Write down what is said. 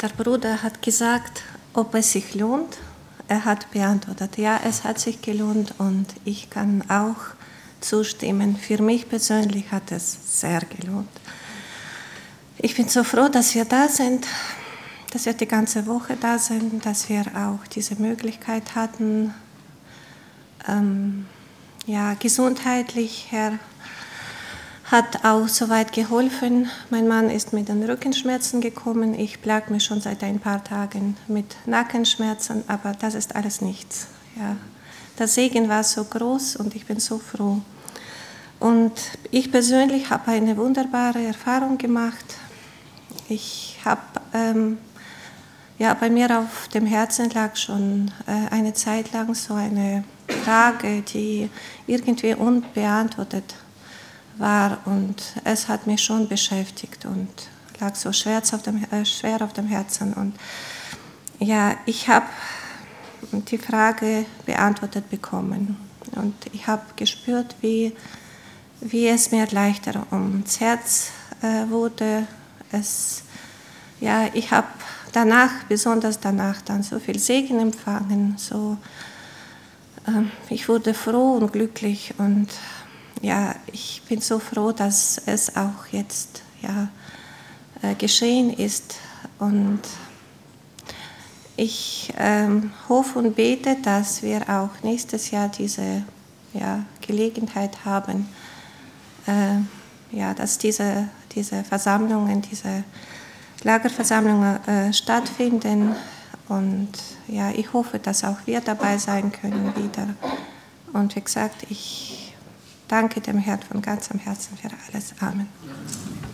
Der Bruder hat gesagt, ob es sich lohnt. Er hat beantwortet, ja, es hat sich gelohnt und ich kann auch zustimmen. Für mich persönlich hat es sehr gelohnt. Ich bin so froh, dass wir da sind, dass wir die ganze Woche da sind, dass wir auch diese Möglichkeit hatten, gesundheitlich. Herr hat auch soweit geholfen. Mein Mann ist mit den Rückenschmerzen gekommen. Ich plage mich schon seit ein paar Tagen mit Nackenschmerzen, aber das ist alles nichts. Ja. Der Segen war so groß und ich bin so froh. Und ich persönlich habe eine wunderbare Erfahrung gemacht. Ich habe, bei mir auf dem Herzen lag schon eine Zeit lang so eine Frage, die irgendwie unbeantwortet war und es hat mich schon beschäftigt und lag so schwer auf dem Herzen. Und ja, ich habe die Frage beantwortet bekommen und ich habe gespürt, wie es mir leichter ums Herz wurde. Ich habe besonders danach dann so viel Segen empfangen. Ich wurde froh und glücklich und ja, ich bin so froh, dass es auch jetzt geschehen ist und ich hoffe und bete, dass wir auch nächstes Jahr diese Gelegenheit haben, dass diese Versammlungen, diese Lagerversammlungen stattfinden und ja, ich hoffe, dass auch wir dabei sein können wieder und wie gesagt, ich danke dem Herrn von ganzem Herzen für alles. Amen.